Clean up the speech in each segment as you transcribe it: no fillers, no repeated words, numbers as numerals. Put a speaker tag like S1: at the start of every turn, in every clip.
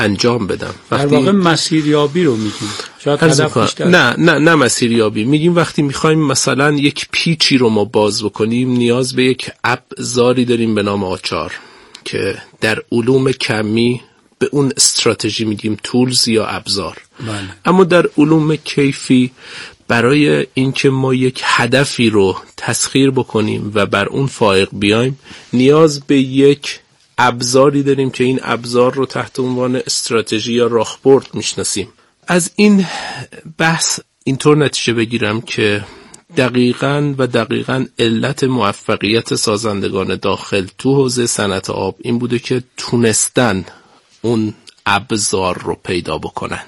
S1: انجام بدم.
S2: در واقع مسیریابی رو میگیم. شاید هدف بیشتر.
S1: نه مسیریابی میگیم. وقتی میخوایم مثلا یک پیچی رو ما باز بکنیم نیاز به یک ابزاری داریم به نام آچار که در علوم کمی به اون استراتژی میگیم تولز یا ابزار.
S2: بله.
S1: اما در علوم کیفی برای اینکه ما یک هدفی رو تسخیر بکنیم و بر اون فائق بیایم نیاز به یک ابزاری داریم که این ابزار رو تحت عنوان استراتژی یا راهبرد میشناسیم. از این بحث اینطور نتیجه بگیرم که دقیقاً علت موفقیت سازندگان داخل تو حوزه صنعت آب این بوده که تونستن اون ابزار رو پیدا بکنن.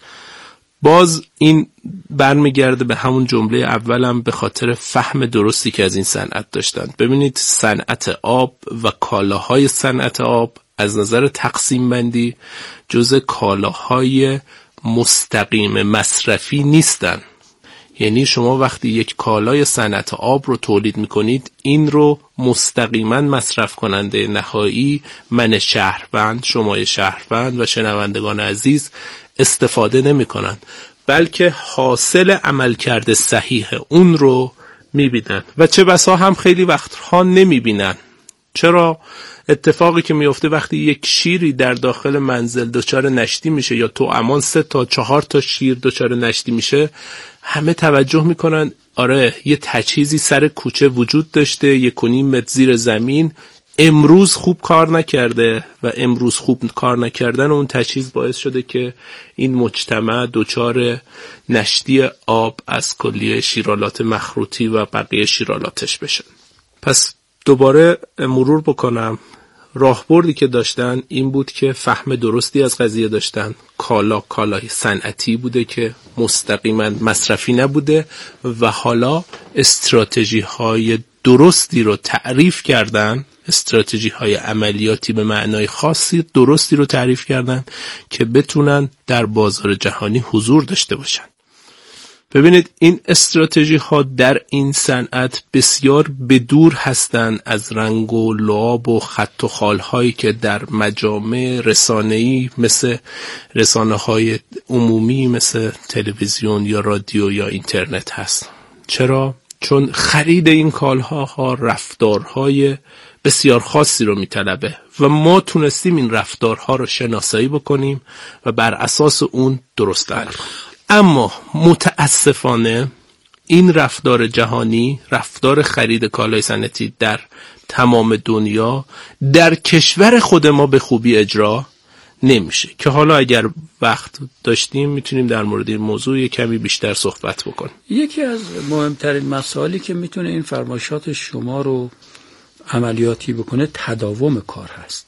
S1: باز این برمیگرده به همون جمله اولم به خاطر فهم درستی که از این صنعت داشتن. ببینید صنعت آب و کالاهای صنعت آب از نظر تقسیم بندی جزء کالاهای مستقیم مصرفی نیستن. یعنی شما وقتی یک کالای صنعت آب رو تولید میکنید این رو مستقیما مصرف کننده نهایی من شهروند، شما شهروند و شنوندگان عزیز استفاده نمی کنند، بلکه حاصل عملکرد صحیح اون رو میبینن و چه بسا هم خیلی وقتها نمیبینن. چرا؟ اتفاقی که میفته وقتی یک شیری در داخل منزل دچار نشتی میشه یا تو امان 3 تا 4 تا شیر دچار نشتی میشه، همه توجه میکنن آره یه تجهیزی سر کوچه وجود داشته 1.5 متر زیر زمین، امروز خوب کار نکرده و امروز خوب کار نکردن اون تجهیز باعث شده که این مجتمع دچار نشتی آب از کلیه شیرالات مخروطی و بقیه شیرالاتش بشه. پس دوباره مرور بکنم. راهبردی که داشتن این بود که فهم درستی از قضیه داشتن. کالای صنعتی بوده که مستقیما مصرفی نبوده و حالا استراتژی های درستی رو تعریف کردن، استراتژی های عملیاتی به معنای خاصی درستی رو تعریف کردن که بتونن در بازار جهانی حضور داشته باشن. ببینید این استراتژی ها در این صنعت بسیار بدور هستند از رنگ و لعاب و خط و خال هایی که در مجامع رسانه‌ای مثل رسانه های عمومی مثل تلویزیون یا رادیو یا اینترنت هست. چرا؟ چون خرید این کالاها رفتارهای بسیار خاصی رو میطلبه و ما تونستیم این رفتارها رو شناسایی بکنیم و بر اساس اون درست عمل کنیم. اما متاسفانه این رفتار جهانی، رفتار خرید کالای صنعتی در تمام دنیا در کشور خود ما به خوبی اجرا نمیشه که حالا اگر وقت داشتیم میتونیم در مورد این موضوع کمی بیشتر صحبت بکنیم.
S2: یکی از مهمترین مسائلی که میتونه این فرمایشات شما رو عملیاتی بکنه تداوم کار هست.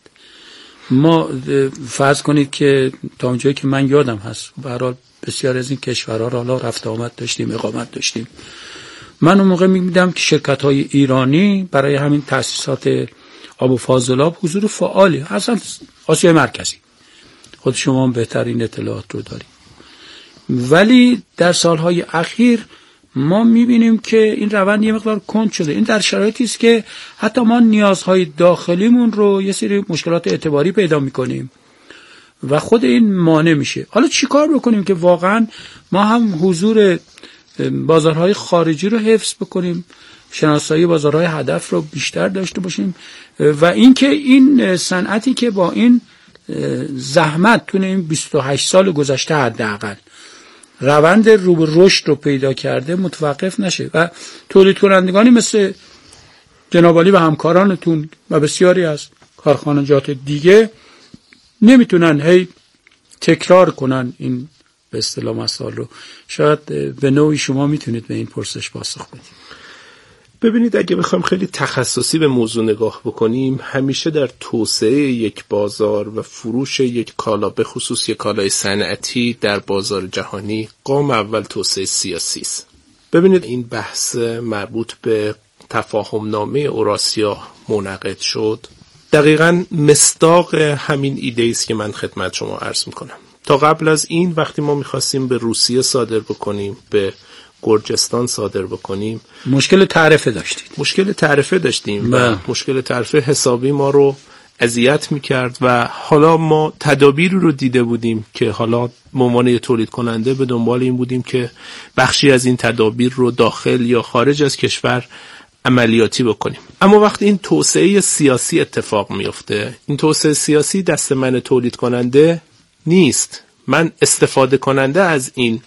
S2: ما فرض کنید که تا اونجایی که من یادم هست به هر حال بسیار از این کشورها را حالا رفت آمد داشتیم، اقامت داشتیم. من اون موقع می‌دیدم که شرکت‌های ایرانی برای همین تأسیسات آب و فاضلاب حضور فعالی اصلا آسیای مرکزی، خود شما هم بهترین اطلاعات رو دارید، ولی در سالهای اخیر ما می‌بینیم که این روند یه مقدار کند شده. این در شرایطی است که حتی ما نیازهای داخلیمون رو یه سری مشکلات اعتباری پیدا می‌کنیم و خود این مانع میشه. حالا چی کار بکنیم که واقعا ما هم حضور بازارهای خارجی رو حفظ بکنیم، شناسایی بازارهای هدف رو بیشتر داشته باشیم و اینکه این صنعتی که با این زحمت تو این 28 سال گذشته حداقل روند رو به رشد رو پیدا کرده متوقف نشه و تولید کنندگانی مثل جناب عالی و همکارانتون و بسیاری از کارخانجات دیگه نمیتونن هی تکرار کنن این به اصطلاح مسائل رو. شاید به نوعی شما میتونید به این پرسش پاسخ بدید.
S1: ببینید اگه بخوایم خیلی تخصصی به موضوع نگاه بکنیم، همیشه در توسعه یک بازار و فروش یک کالا به خصوص یک کالای صنعتی در بازار جهانی گام اول توسعه سیاسی است. ببینید این بحث مربوط به تفاهم نامه اوراسیا منعقد شد، دقیقاً مصداق همین ایده است که من خدمت شما عرض میکنم. تا قبل از این وقتی ما میخواستیم به روسیه صادر بکنیم، به گرجستان صادر بکنیم،
S2: مشکل تعرفه داشتیم
S1: و مشکل تعرفه حسابی ما رو اذیت میکرد و حالا ما تدابیری رو دیده بودیم که حالا به عنوان تولید کننده به دنبال این بودیم که بخشی از این تدابیر رو داخل یا خارج از کشور عملیاتی بکنیم. اما وقتی این توسعه سیاسی اتفاق میفته، این توسعه سیاسی دست من تولید کننده نیست، من استفاده کننده از این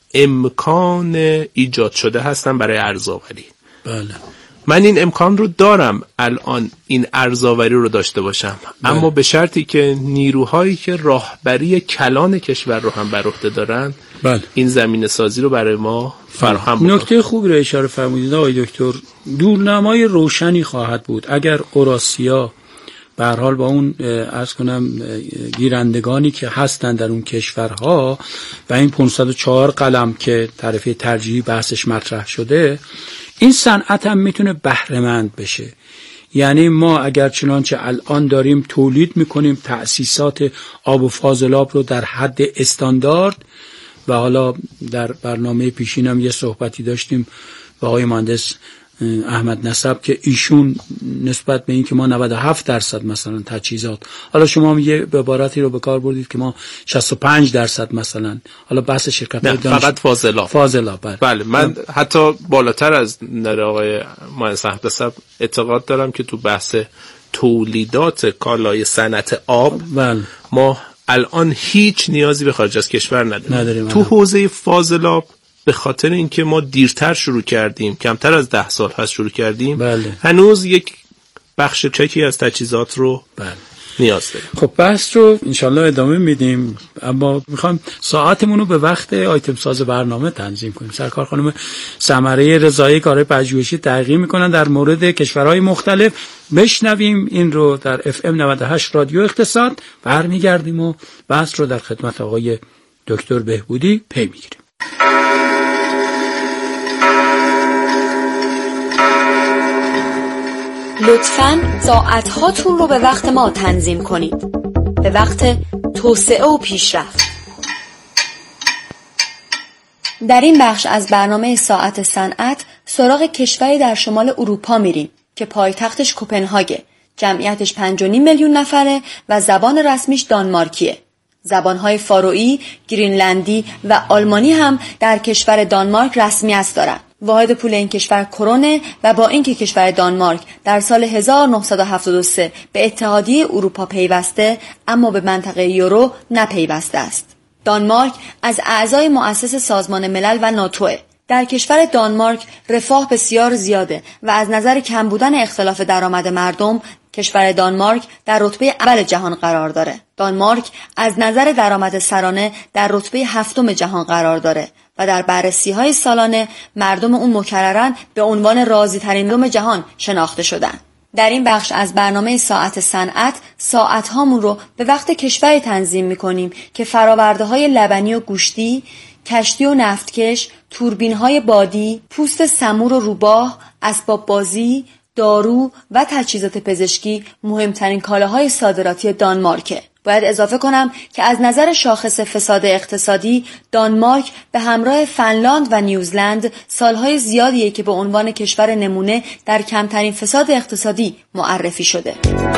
S1: امکان ایجاد شده هستم برای ارزآوری.
S2: بله.
S1: من این امکان رو دارم الان این ارزآوری رو داشته باشم، اما به شرطی که نیروهایی که راهبری کلان کشور رو هم بر عهده دارن این زمینه سازی رو برای ما فراهم بکنن.
S2: نکته خوب رو اشاره فرمودید آقای دکتر. دورنمای روشنی خواهد بود اگر اوراسیا به هر حال با اون عرض کنم گیرندگانی که هستن در اون کشورها و این 504 قلم که طرفه ترجیحی بحثش مطرح شده، این صنعت هم میتونه بهره مند بشه. یعنی ما اگر چنانچه الان داریم تولید میکنیم تأسیسات آب و فاضلاب رو در حد استاندارد، و حالا در برنامه پیشین هم یه صحبتی داشتیم با آقای مهندس احمد نسب که ایشون نسبت به این که ما 97% مثلا تجهیزات، حالا شما هم یه عبارتی رو به کار بردید که ما 65% مثلا، حالا بحث شرکت
S1: فقط فاضلاب. بله من حتی بالاتر از نظر آقای مهندس احمد نسب اعتقاد دارم که تو بحث تولیدات کالای صنعت آب ما الان هیچ نیازی به خارج از کشور نداریم. تو حوزه فاضلاب به خاطر اینکه ما دیرتر شروع کردیم، کمتر از 10 سال هست شروع کردیم، هنوز یک بخش چکی از تجهیزات رو نیاز داریم.
S2: خب بحث رو انشالله ادامه میدیم، اما میخوام ساعتمون رو به وقت آیتم ساز برنامه تنظیم کنیم. سرکار خانم ثمره رضایی کارهای پژوهشی تحقیق میکنن در مورد کشورهای مختلف. بشنویم این رو در FM 98 رادیو اقتصاد. برمیگردیم و بحث رو در خدمت آقای دکتر بهبودی پی میگیریم.
S3: لطفاً ساعت‌هاتون رو به وقت ما تنظیم کنید، به وقت توسعه و پیشرفت. در این بخش از برنامه ساعت صنعت سراغ کشوری در شمال اروپا میریم که پایتختش کوپنهاگه، جمعیتش 5.5 میلیون نفره و زبان رسمیش دانمارکیه. زبانهای فاروئی، گرینلندی و آلمانی هم در کشور دانمارک رسمیت دارند. واحد پول این کشور کرونه و با اینکه کشور دانمارک در سال 1973 به اتحادیه اروپا پیوسته، اما به منطقه یورو نپیوسته است. دانمارک از اعضای مؤسس سازمان ملل و ناتوه. در کشور دانمارک رفاه بسیار زیاده و از نظر کم بودن اختلاف درآمد مردم، کشور دانمارک در رتبه اول جهان قرار داره. دانمارک از نظر درآمد سرانه در رتبه 7 جهان قرار داره و در بررسی‌های سالانه مردم اون مکرراً به عنوان راضی‌ترین مردم جهان شناخته شدن. در این بخش از برنامه ساعت صنعت ساعت‌هامون رو به وقت کشوری تنظیم می‌کنیم که فرآورده‌های لبنی و گوشتی، کشتی و نفتکش، توربین‌های بادی، پوست سمور و روباه، اسباب بازی، دارو و تجهیزات پزشکی مهمترین کالاهای صادراتی دانمارکه. باید اضافه کنم که از نظر شاخص فساد اقتصادی دانمارک به همراه فنلاند و نیوزلند سالهای زیادیه که به عنوان کشور نمونه در کمترین فساد اقتصادی معرفی شده.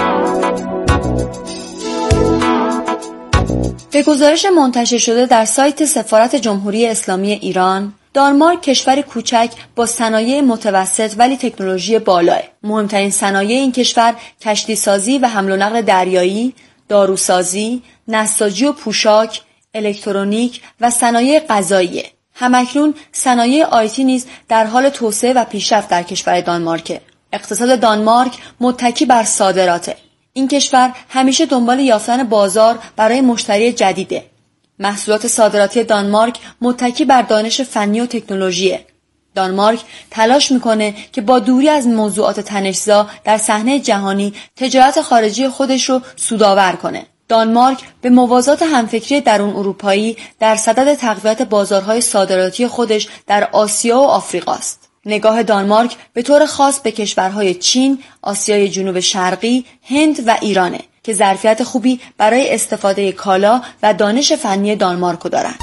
S3: به گزارش منتشر شده در سایت سفارت جمهوری اسلامی ایران، دانمارک کشور کوچک با صنایع متوسط ولی تکنولوژی بالاه. مهمترین صنایع این کشور کشتی سازی و حمل و نقل دریایی، داروسازی، نساجی و پوشاک، الکترونیک و صنایع غذایی. همکنون صنایع آیتی نیز در حال توسعه و پیشرفت در کشور دانمارک. اقتصاد دانمارک متکی بر صادراته. این کشور همیشه دنبال یافتن بازار برای مشتری جدیده. محصولات صادراتی دانمارک متکی بر دانش فنی و تکنولوژیه. دانمارک تلاش میکنه که با دوری از موضوعات تنش‌زا در صحنه جهانی تجارت خارجی خودش رو سودآور کنه. دانمارک به موازات همفکری درون اروپایی در صدد تقویت بازارهای صادراتی خودش در آسیا و آفریقا است. نگاه دانمارک به طور خاص به کشورهای چین، آسیای جنوب شرقی، هند و ایرانه که ظرفیت خوبی برای استفاده کالا و دانش فنی دانمارک دارند.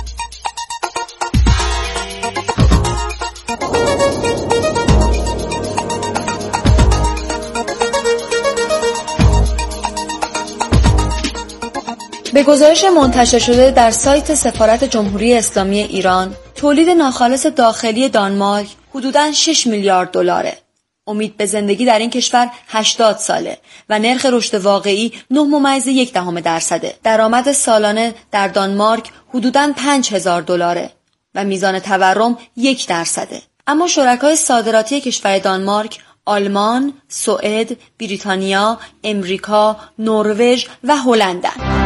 S3: به گزارش منتشر شده در سایت سفارت جمهوری اسلامی ایران، تولید ناخالص داخلی دانمارک حدوداً 6 میلیارد دلاره. امید به زندگی در این کشور 80 ساله و نرخ رشد واقعی 9.1%. درآمد سالانه در دانمارک حدوداً 5000 دلاره و میزان تورم 1%. اما شرکای صادراتی کشور دانمارک آلمان، سوئد، بریتانیا، امریکا، نروژ و هلندند.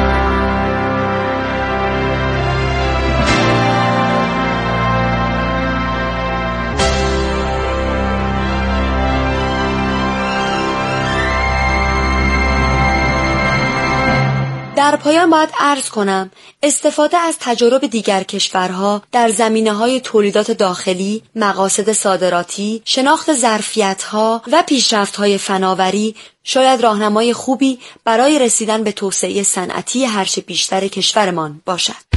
S3: در پایان باید عرض کنم استفاده از تجارب دیگر کشورها در زمینه‌های تولیدات داخلی، مقاصد صادراتی، شناخت ظرفیت‌ها و پیشرفت‌های فناوری شاید راهنمای خوبی برای رسیدن به توسعه صنعتی هرچه بیشتر کشورمان باشد.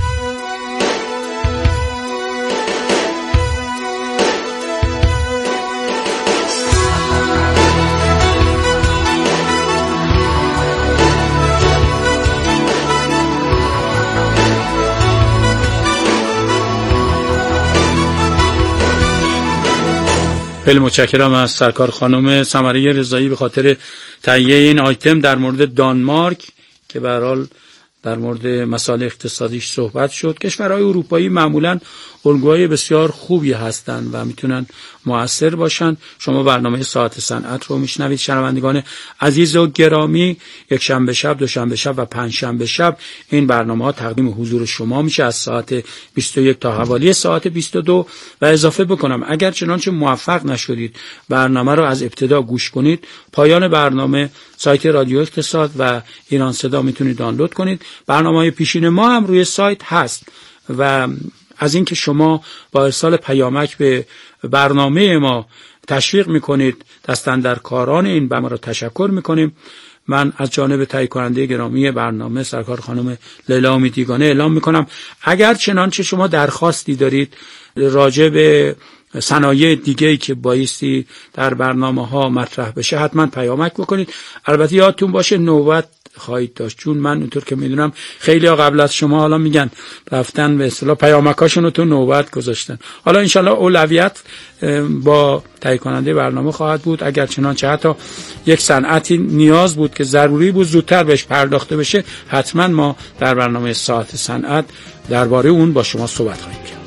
S2: خیلی متشکرم از سرکار خانم سمره رضایی به خاطر تهیه این آیتم در مورد دانمارک که به هر حال در مورد مسائل اقتصادیش صحبت شد. کشورهای اروپایی معمولاً الگوهای بسیار خوبی هستند و میتونن مؤثر باشن. شما برنامه ساعت صنعت رو میشنوید شنوندگان عزیز و گرامی. یک شنبه شب، دوشنبه شب و پنجشنبه شب این برنامه‌ها تقدیم حضور شما میشه از ساعت 21 تا حوالی ساعت 22. و اضافه بکنم اگر چنانچه موفق نشدید برنامه رو از ابتدا گوش کنید، پایان برنامه سایت رادیو اقتصاد و ایران صدا میتونید دانلود کنید. برنامه‌های پیشین ما هم روی سایت هست و از اینکه شما با ارسال پیامک به برنامه ما تشویق میکنید، دستاندرکاران این برنامه را تشکر میکنیم. من از جانب تهیه کننده گرامی برنامه سرکار خانم لیلا امیدیگانه اعلام میکنم اگر چنانچه شما درخواستی دارید راجع به صنایع دیگه‌ای که بایستی در برنامه‌ها مطرح بشه حتما پیامک بکنید. البته یادتون باشه نوبت خواهید داشت، چون من اونطور که میدونم خیلی ها قبل از شما حالا میگن رفتن به اصطلاح پیامکاشون رو تو نوبت گذاشتن. حالا انشالله اولویت با تهیه کننده برنامه خواهد بود. اگر چنانچه حتی یک صنعتی نیاز بود که ضروری بود زودتر بهش پرداخته بشه، حتما ما در برنامه ساعت صنعت درباره اون با شما صحبت خواهیم کرد.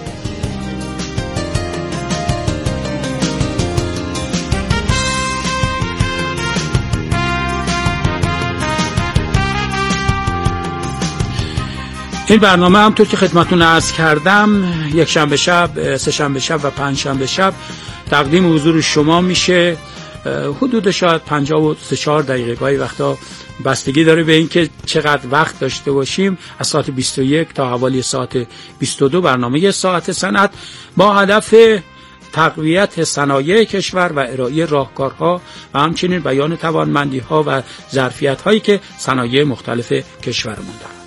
S2: این برنامه همطور که خدمتتون عرض کردم یک شنبه شب، سه شنبه شب و پنج شنبه شب تقدیم حضور شما میشه. حدود شاید 53 دقیقه، گاهی وقتا بستگی داره به اینکه چقدر وقت داشته باشیم. از ساعت 21 تا حوالی ساعت 22 برنامه ساعت صنعت با هدف تقویت صنایع کشور و ارائه راهکارها و همچنین بیان توانمندی‌ها و ظرفیت‌هایی که صنایع مختلف کشورمون دارند.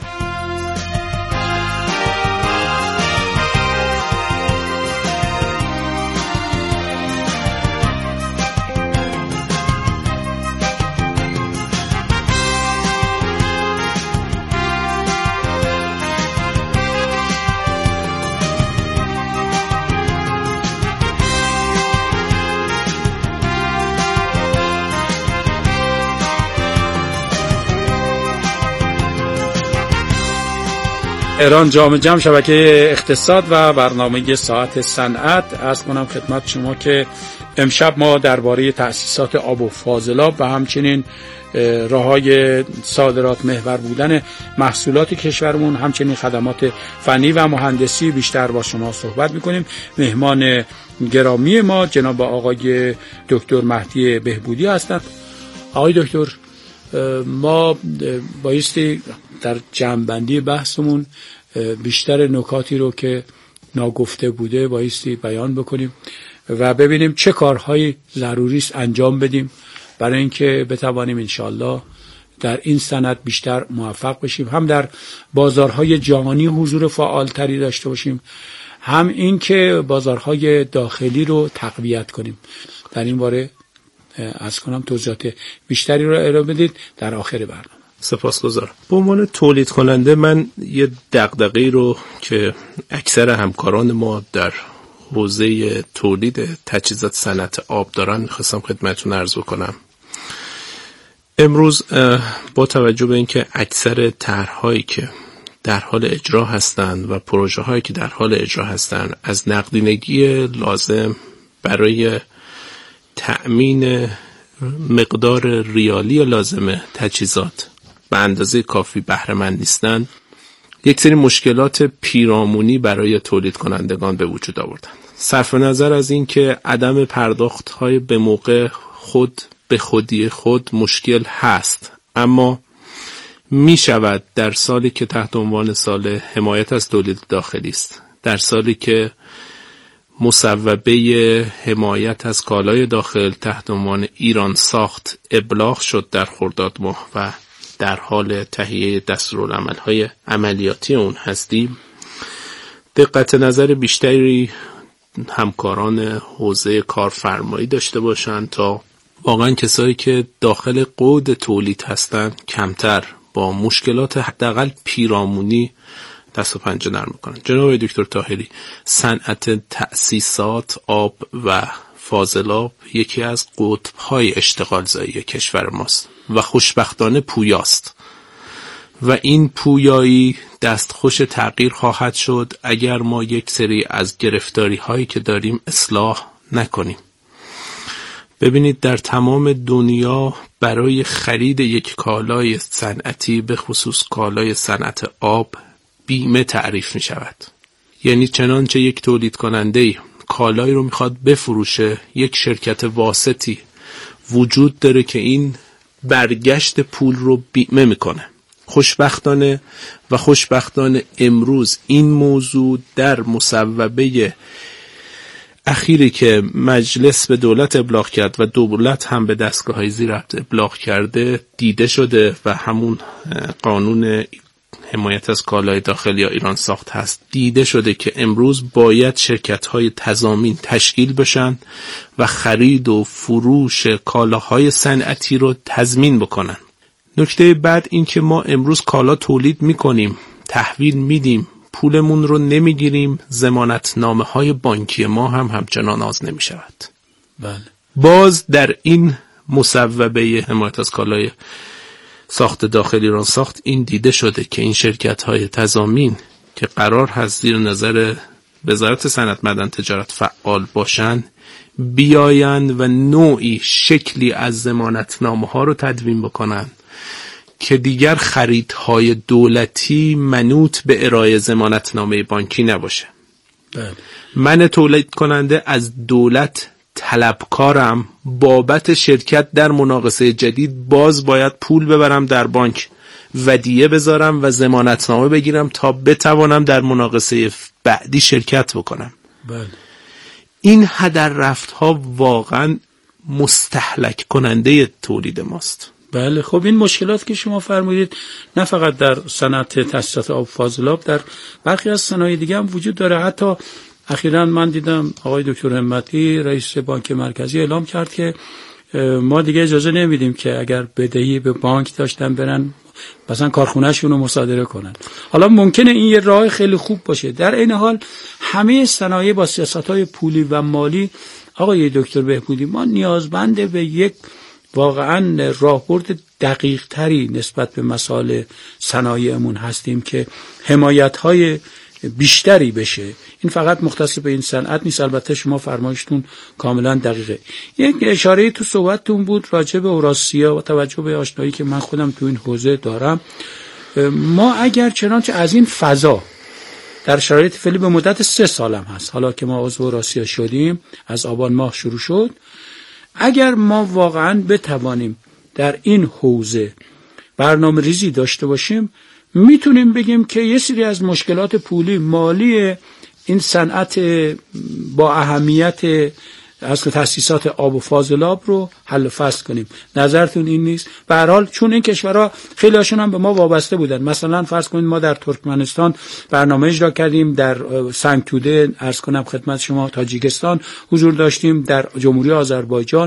S2: ایران جامع جمع شبکه اقتصاد و برنامه ساعت صنعت. عرض کنم خدمت شما که امشب ما درباره تأسیسات آب و فاضلاب و همچنین راه‌های صادرات محور بودن محصولات کشورمون، همچنین خدمات فنی و مهندسی بیشتر با شما صحبت می‌کنیم. مهمان گرامی ما جناب آقای دکتر مهدی بهبودی هستند. آقای دکتر، ما بایستی در جمع‌بندی بحثمون بیشتر نکاتی رو که ناگفته بوده بایستی بیان بکنیم و ببینیم چه کارهایی ضروری است انجام بدیم برای اینکه بتوانیم انشالله در این صنعت بیشتر موفق بشیم، هم در بازارهای جهانی حضور فعالتری داشته باشیم، هم این که بازارهای داخلی رو تقویت کنیم. در این باره از کنم توضیحات بیشتری رو ارائه بدید در آخر برنامه.
S1: سپاسگزارم. به عنوان تولید کننده من یه دغدغه‌ای رو که اکثر همکاران ما در حوزه تولید تجهیزات صنعت آب دارن می‌خواستم خدمتتون عرض بکنم. امروز با توجه به اینکه اکثر طرح‌هایی که در حال اجرا هستند و پروژه‌هایی که در حال اجرا هستند از نقدینگی لازم برای تأمین مقدار ریالی لازم تجهیزات به اندازه کافی بهره مند نیستند، یک سری مشکلات پیرامونی برای تولید کنندگان به وجود آوردند. صرف نظر از این که عدم پرداخت‌های به موقع خود به خودی خود مشکل هست، اما می شود در سالی که تحت عنوان سال حمایت از تولید داخلی است، در سالی که مصوبه حمایت از کالای داخل تحت عنوان ایران ساخت ابلاغ شد در خرداد ماه و در حال تهیه دستورالعمل‌های عملیاتی اون هستیم، دقت نظر بیشتری همکاران حوزه کارفرمایی داشته باشند تا واقعا کسایی که داخل قود تولید هستند کمتر با مشکلات حداقل پیرامونی دست و پنجه نرم کنند. جناب دکتر طاهری، صنعت تأسیسات آب و فاضلاب یکی از قطب‌های اشتغالزایی کشور ماست و خوشبختانه پویاست و این پویایی دستخوش تغییر خواهد شد اگر ما یک سری از گرفتاری هایی که داریم اصلاح نکنیم. ببینید در تمام دنیا برای خرید یک کالای صنعتی به خصوص کالای صنعت آب بیمه تعریف می شود. یعنی چنانچه یک تولید کننده کالایی رو میخواد بفروشه، یک شرکت واسطی وجود داره که این برگشت پول رو بیمه میکنه. خوشبختانه امروز این موضوع در مصوبه اخیری که مجلس به دولت ابلاغ کرد و دولت هم به دستگاه‌های زیر ابلاغ کرده دیده شده و همون قانون حمایت از کالای داخلی یا ایران ساخت هست، دیده شده که امروز باید شرکت‌های تضامین تشکیل بشن و خرید و فروش کالاهای صنعتی رو تضمین بکنن. نکته بعد این که ما امروز کالا تولید میکنیم، تحویل میدیم، پولمون رو نمیگیریم، ضمانتنامه‌های بانکی ما هم همچنان آز نمیشود.
S2: بله.
S1: باز در این مصوبه حمایت از کالای ساخت داخلی ایران ساخت این دیده شده که این شرکت‌های تضامین که قرار هست زیر نظر وزارت صنعت معدن تجارت فعال باشن، بیاین و نوعی شکلی از ضمانتنامه‌ها رو تدوین بکنن که دیگر خریدهای دولتی منوط به ارائه ضمانتنامه بانکی نباشه.
S2: بله.
S1: من تولید کننده از دولت طلبکارم بابت شرکت در مناقصه جدید باز باید پول ببرم در بانک، ودیعه بذارم و ضمانتنامه بگیرم تا بتوانم در مناقصه بعدی شرکت بکنم.
S2: بله.
S1: این هدر رفت ها واقعا مستهلک کننده تولید ماست.
S2: بله. خب این مشکلات که شما فرمودید نه فقط در صنعت تأسیسات آب فاضلاب، در برخی از صنایع دیگه هم وجود داره. حتی اخیراً من دیدم آقای دکتر همتی رئیس بانک مرکزی اعلام کرد که ما دیگه اجازه نمیدیم که اگر بدهی به بانک داشتن برن مثلا کارخونه‌شون رو مصادره کنن. حالا ممکنه این یه راه خیلی خوب باشه، در این حال همه صنایع با سیاست‌های پولی و مالی آقای دکتر بهبودی ما نیازمند به یک واقعاً راهبرد دقیق تری نسبت به مسائل صنایعمون هستیم که حمایت‌های بیشتری بشه. این فقط مختص به این صنعت نیست، البته شما فرمایشتون کاملا دقیقه. یک اشاره تو صحبتتون بود راجع به اوراسیا و توجه به آشنایی که من خودم تو این حوزه دارم. ما اگر چنانچه از این فضا در شرایط فعلی به مدت 3 سالم هست، حالا که ما عضو اوراسیا شدیم، از آبان ماه شروع شد، اگر ما واقعا بتوانیم در این حوزه برنامه ریزی داشته باشیم، میتونیم بگیم که یه سری از مشکلات پولی مالی این صنعت با اهمیت اصل تأسیسات آب و فاضلاب رو حل و فصل کنیم. نظرتون این نیست؟ به هر حال چون این کشورها خیلی هاشون هم به ما وابسته بودن، مثلا فرض کنید ما در ترکمنستان برنامه اجرا کردیم، در سنگتوده عرض کنم خدمت شما تاجیکستان حضور داشتیم، در جمهوری آذربایجان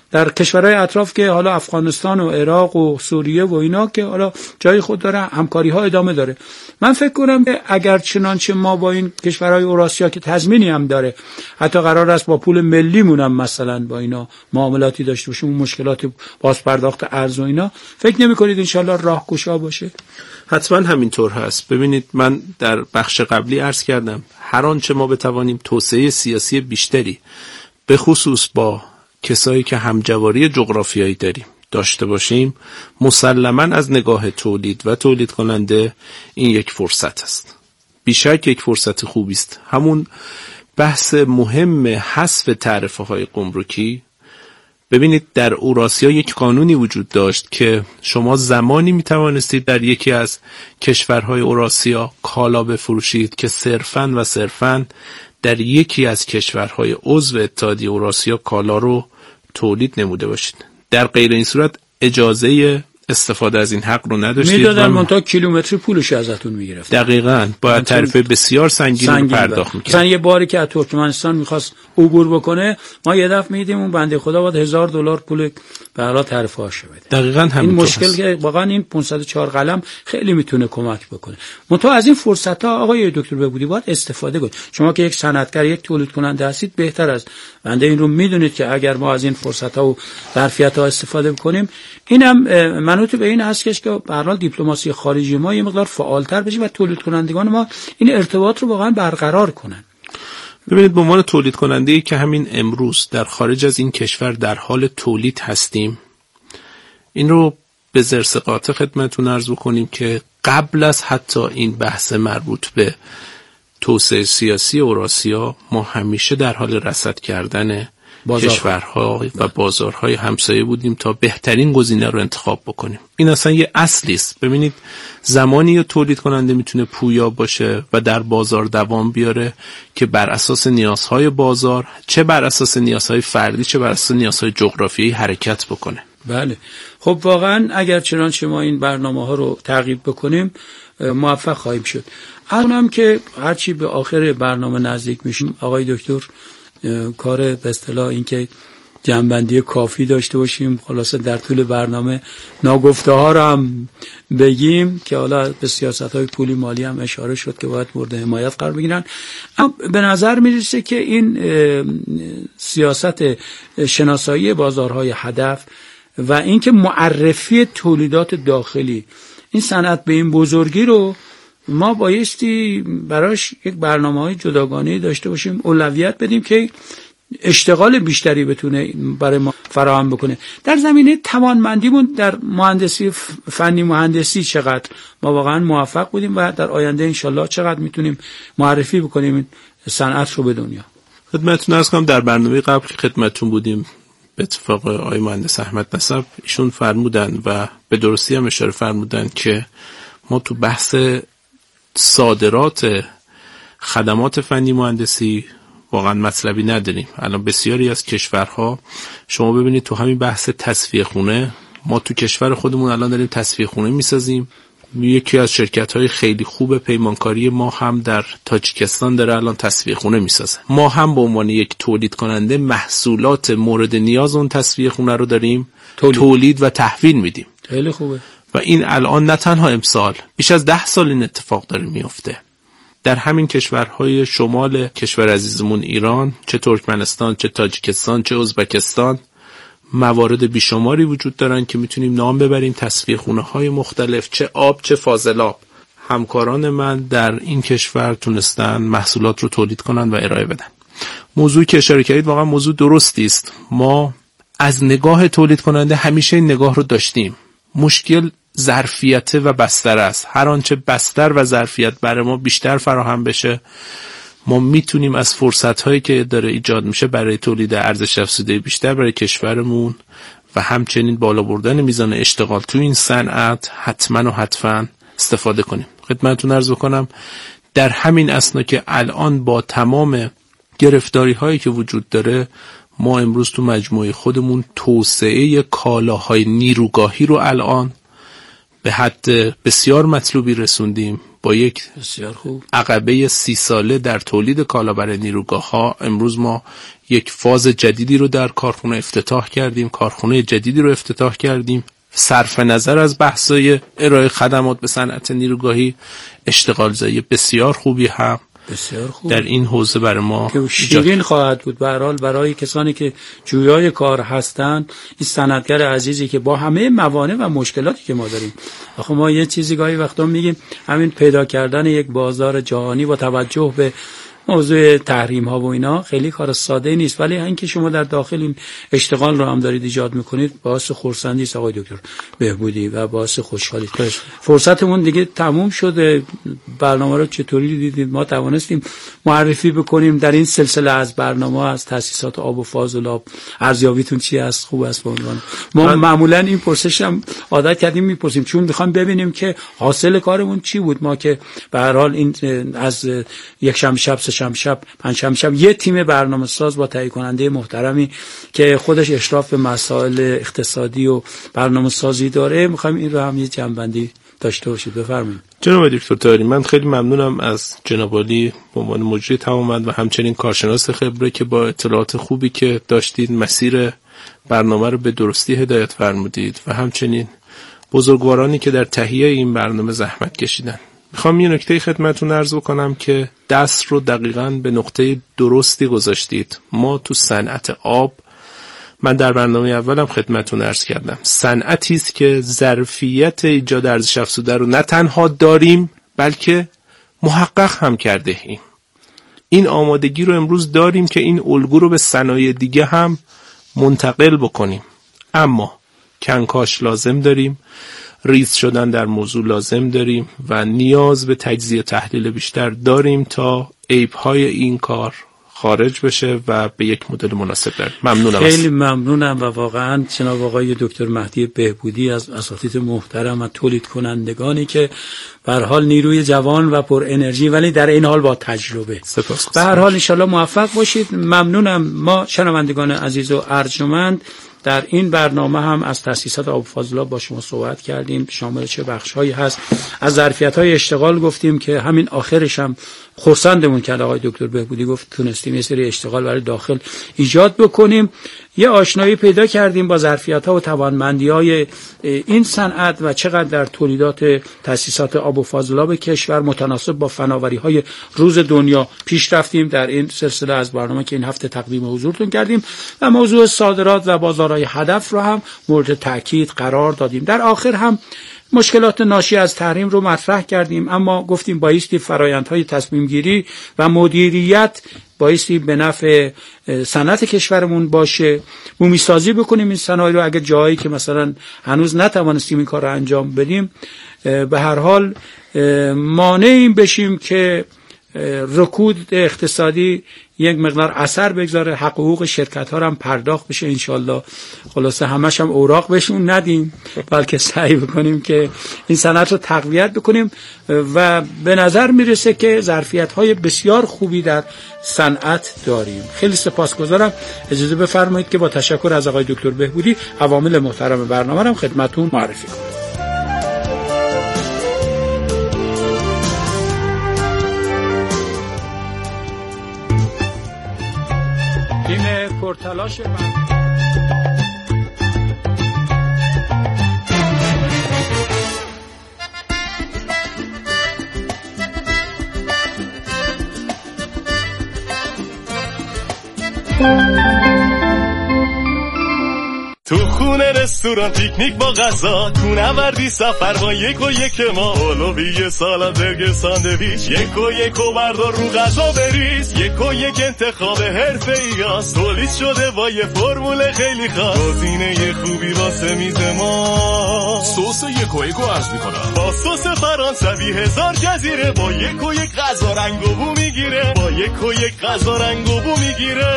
S2: در کشورهای اطراف که حالا افغانستان و عراق و سوریه و اینا که حالا جای خود داره، همکاری ها ادامه داره. من فکر کنم که اگر چنانچه ما با این کشورهای اوراسیا که تضمینی هم داره، حتی قرار است با پول ملیمون هم مثلا با اینا معاملاتی داشته باشیم، اون مشکلات بازپرداخت ارز و اینا، فکر نمی‌کنید ان شاءالله راهگشا باشه؟
S1: حتما همینطور هست. ببینید من در بخش قبلی عرض کردم هر آنچه ما بتوانیم توسعه سیاسی بیشتری به خصوص با کسایی که همجواری جغرافیایی داریم داشته باشیم، مسلماً از نگاه تولید و تولید کننده این یک فرصت است. بیشک یک فرصت خوبی است. همون بحث مهم حذف تعرفه‌های گمرکی، ببینید در اوراسیا یک قانونی وجود داشت که شما زمانی می توانستید در یکی از کشورهای اوراسیا کالا بفروشید که صرفاً در یکی از کشورهای عضو اتحادیه اوراسیا کالا رو تولید نموده باشید. در غیر این صورت اجازه استفاده از این حق رو نداشتید.
S2: میدادن منتها کیلومتری پولش ازتون میگرفت.
S1: دقیقاً باید تعرفه بسیار سنگین پرداخت می‌کرد.
S2: مثلا یه باری که از ترکمنستان می‌خواست عبور بکنه، ما یه دفعه میدیم اون بنده خدا باید $1000 پول به حالا تعرفه هاش بده.
S1: دقیقاً همین
S2: این مشکل که واقعا این 504 قلم خیلی میتونه کمک بکنه. منتها از این فرصت‌ها آقای دکتر بهبودی باید استفاده کنید. شما که یک صنعتگر، یک تولید کننده هستید، بهتر از بنده این رو میدونید که اگر ما از این فرصت‌ها و ظرفیت‌ها استفاده کنیم، اینم منوط به این هست که به هر حال دیپلماسی خارجی ما یه مقدار فعالتر بشه و تولید کنندگان ما این ارتباط رو واقعا برقرار کنن.
S1: ببینید به عنوان تولید کننده‌ای که همین امروز در خارج از این کشور در حال تولید هستیم، این رو به زرس قاطع خدمتتون عرض بکنیم که قبل از حتی این بحث مربوط به توسعه سیاسی اوراسیا، ما همیشه در حال رصد کردن کشورها و بازارهای همسایه بودیم تا بهترین گزینه رو انتخاب بکنیم. این اصلا یه اصلی است. ببینید زمانی تولید کننده میتونه پویا باشه و در بازار دوام بیاره که بر اساس نیازهای بازار، چه بر اساس نیازهای فردی چه بر اساس نیازهای جغرافیایی حرکت بکنه.
S2: بله. خب واقعا اگر چنانچه ما این برنامه‌ها رو تعقیب بکنیم موفق خواهیم شد. الانم که هرچی به آخر برنامه نزدیک میشیم آقای دکتر، کار به اصطلاح این که جنبندی کافی داشته باشیم، خلاصه در طول برنامه ناگفته ها رو هم بگیم که حالا به سیاست‌های پولی مالی هم اشاره شد که باید مورد حمایت قرار بگیرن. اما به نظر میرسه که این سیاست شناسایی بازارهای هدف و اینکه معرفی تولیدات داخلی این صنعت به این بزرگی رو ما بایستی براش یک برنامه‌های جداگانه داشته باشیم، اولویت بدیم که اشتغال بیشتری بتونه برای ما فراهم بکنه. در زمینه توانمندیمون در مهندسی، فنی مهندسی چقدر ما واقعا موفق بودیم و در آینده انشالله چقدر میتونیم معرفی بکنیم این صنعت رو به دنیا.
S1: خدمتتون عرض کنم در برنامه قبل که خدمتتون بودیم به اتفاق آقای مهندس احمد نسب ایشون فرمودن و به درستی هم اشاره فرمودن که ما تو بحث صادرات خدمات فنی مهندسی واقعا مطلبی نداریم. الان بسیاری از کشورها شما ببینید تو همین بحث تصفیه خونه، ما تو کشور خودمون الان داریم تصفیه خونه میسازیم. یکی از شرکت‌های خیلی خوب پیمانکاری ما هم در تاجیکستان داره الان تصفیه خونه میسازه. ما هم به عنوان یک تولید کننده محصولات مورد نیاز اون تصفیه خونه رو داریم تولید و تحویل میدیم.
S2: خیلی خوبه.
S1: و این الان نه تنها امسال، بیش از 10 سال این اتفاق داره میفته. در همین کشورهای شمال کشور عزیزمون ایران، چه ترکمنستان، چه تاجیکستان، چه ازبکستان، موارد بیشماری وجود دارن که میتونیم نام ببریم، تصفیه خونه های مختلف، چه آب چه فاضلاب. همکاران من در این کشور تونستن محصولات رو تولید کنن و ارائه بدن. موضوعی که اشاره کردید واقعا موضوع درستی است. ما از نگاه تولید کننده همیشه این نگاه رو داشتیم. مشکل ظرفیت و بستر است. هر آنچه بستر و ظرفیت برای ما بیشتر فراهم بشه، ما میتونیم از فرصت‌هایی که داره ایجاد میشه برای تولید ارزش افزوده بیشتر برای کشورمون و همچنین بالا بردن میزان اشتغال تو این صنعت حتما استفاده کنیم. خدمتتون عرض کنم در همین اثنا که الان با تمام گرفتاری‌هایی که وجود داره، ما امروز تو مجموعه خودمون توسعه کالاهای نیروگاهی رو الان به حد بسیار مطلوبی رسوندیم. با یک
S2: بسیار خوب
S1: عقبه 30 ساله در تولید کالا برای نیروگاه‌ها امروز ما یک فاز جدیدی رو در کارخونه افتتاح کردیم، کارخونه جدیدی رو افتتاح کردیم. صرف نظر از بحث‌های ارائه خدمات به صنعت نیروگاهی، اشتغالزایی بسیار خوبی هم
S2: بسیار خوب
S1: در این حوزه برای ما
S2: که شیرین خواهد بود. به هر حال برای کسانی که جویای کار هستند، این صنعتگر عزیزی که با همه موانع و مشکلاتی که ما داریم، آخه ما یه چیزی گاهی وقتا میگیم همین پیدا کردن یک بازار جهانی با توجه به موضوع تحریم ها و اینا خیلی کار ساده نیست، ولی اینکه شما در داخل این اشتغال رو هم دارید ایجاد میکنید باعث خرسندی است آقای دکتر بهبودی و باعث خوشحالی. فرصتمون دیگه تموم شده. برنامه رو چطوری دیدید؟ ما توانستیم معرفی بکنیم در این سلسله از برنامه از تاسیسات آب و فاضلاب ارزیابیتون چی است؟ خوب است به عنوان ما معمولا این پرسش هم عادت کردیم میپرسیم، چون میخوام ببینیم که حاصل کارمون چی بود. ما که به هر حال این از یک شب شب پنجشنبه یه تیم برنامه‌ساز با تهیه کننده محترمی که خودش اشراف به مسائل اقتصادی و برنامه‌سازی داره، می‌خوایم این رو هم یه جنبندی داشته باشید. بفرمایید.
S1: جناب دکتر طاهری، من خیلی ممنونم از جناب عالی به عنوان مجری تمام‌مند و همچنین کارشناس خبره که با اطلاعات خوبی که داشتید مسیر برنامه رو به درستی هدایت فرمودید و همچنین بزرگوارانی که در تهیه این برنامه زحمت کشیدن. میخوام یه نکته خدمتتون عرض بکنم که دست رو دقیقاً به نقطه درستی گذاشتید. ما تو صنعت آب، من در برنامه اولم خدمتتون عرض کردم، صنعتی است که ظرفیت ایجاد ارزش افزوده رو نه تنها داریم بلکه محقق هم کرده ایم. این آمادگی رو امروز داریم که این الگو رو به صنایع دیگه هم منتقل بکنیم، اما کنکاش لازم داریم، ریز شدن در موضوع لازم داریم و نیاز به تجزیه تحلیل بیشتر داریم تا عیب‌های این کار خارج بشه و به یک مدل مناسب بریم. ممنونم.
S2: خیلی ممنونم و واقعا جناب آقای دکتر مهدی بهبودی از اساتید محترم و تولید کنندگانی که به هر حال نیروی جوان و پر انرژی ولی در این حال با تجربه. به هر حال ان شاءالله موفق باشید. ممنونم. ما شنوندگان عزیز و ارجمند در این برنامه هم از تاسیسات آب و فاضلاب با شما صحبت کردیم، شامل چه بخش‌هایی هست. از ظرفیت‌های اشتغال گفتیم که همین آخرش هم خرسندمون کرد آقای دکتر بهبودی، گفت تونستیم یه سری اشتغال برای داخل ایجاد بکنیم. یه آشنایی پیدا کردیم با ظرفیت‌ها و توانمندی‌های این صنعت و چقدر در تولیدات تاسیسات آب و فاضلاب کشور متناسب با فناوری‌های روز دنیا پیش رفتیم در این سلسله از برنامه که این هفته تقدیم حضورتون کردیم و موضوع صادرات و بازارهای هدف رو هم مورد تاکید قرار دادیم. در آخر هم مشکلات ناشی از تحریم رو مطرح کردیم، اما گفتیم بایستی فرآیندهای تصمیم گیری و مدیریت بایستی به نفع صنعت کشورمون باشه، بومی سازی بکنیم این صنایع رو. اگه جایی که مثلا هنوز نتوانستیم این کار رو انجام بدیم، به هر حال مانع این بشیم که رکود اقتصادی یک مقدار اثر بگذاره، حقوق شرکت ها هم پرداخت بشه انشالله. خلاصه همش هم اوراق بهشون ندیم بلکه سعی بکنیم که این صنعت رو تقویت بکنیم و به نظر میرسه که ظرفیت های بسیار خوبی در صنعت داریم. خیلی سپاسگزارم. اجازه بفرمایید که با تشکر از آقای دکتر بهبودی عوامل محترم برنامه رو خدمتتون معرفی کنم. تیم پرتلاش من
S4: تو خونه رستوران پیکنیک با غذا، تو نوردی سفر با یک و یک ما، اولوی سالاد برگر ساندویچ، یک و بردار رو غذا بریز، یک انتخاب حرفه‌ای هست، تولید شده با یه فرمول خیلی خاص، گزینه خوبی واسه میز ما.
S5: سس یک عرض میکنم
S4: با سس فرانسوی 1000 جزیره، با یک غذا رنگ و بو میگیره، با یک غذا رنگ و بو میگیره.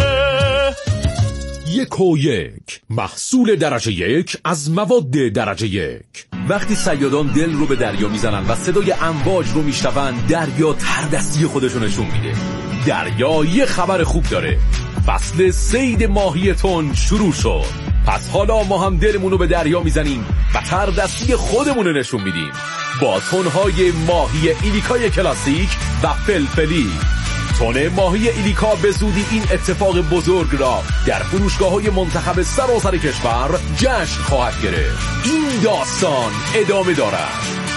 S5: 1 محصول درجه 1 از مواد درجه 1.
S6: وقتی صیادان دل رو به دریا میزنن و صدای امواج رو میشنون، دریا تردستی خودشو نشون میده. دریا یه خبر خوب داره، فصل صید ماهی تن شروع شد. پس حالا ما هم دلمون رو به دریا میزنیم و تردستی خودمون رو نشون میدیم. با تنهای ماهی ایلیکای کلاسیک و فلفلی. تن ماهی ایلیکا به زودی این اتفاق بزرگ را در فروشگاه‌های منتخب سراسر کشور جشن خواهد گرفت. این داستان ادامه دارد.